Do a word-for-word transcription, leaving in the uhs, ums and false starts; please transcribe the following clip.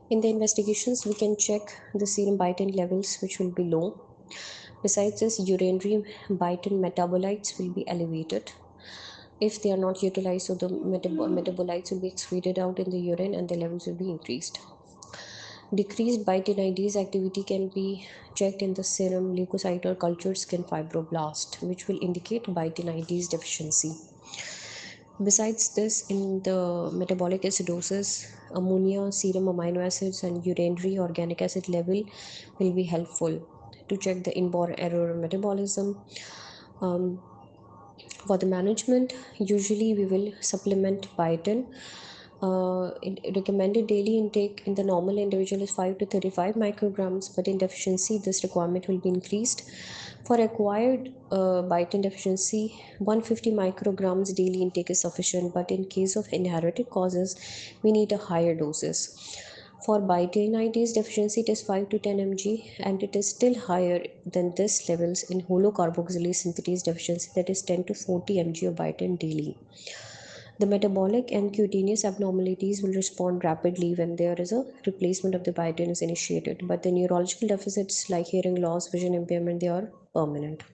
In the investigations, we can check the serum biotin levels, which will be low. Besides this, urinary biotin metabolites will be elevated. If they are not utilized, so the metab- metabolites will be excreted out in the urine and the levels will be increased. Decreased biotin-I D's activity can be checked in the serum leukocyte or cultured skin fibroblast, which will indicate biotin-I D's deficiency. Besides this, in the metabolic acidosis, ammonia, serum amino acids, and urinary organic acid level will be helpful to check the inborn error metabolism. Um, for the management, usually we will supplement biotin. Uh, in, recommended daily intake in the normal individual is five to thirty-five micrograms, but in deficiency, this requirement will be increased. For acquired uh, biotin deficiency, one hundred fifty micrograms daily intake is sufficient, but in case of inherited causes, we need a higher doses. For biotin-I D's deficiency, it is five to ten milligrams, and it is still higher than this levels in holocarboxylase synthetase deficiency, that is ten to forty milligrams of biotin daily. The metabolic and cutaneous abnormalities will respond rapidly when there is a replacement of the biotin is initiated, but the neurological deficits like hearing loss, vision impairment, they are permanent.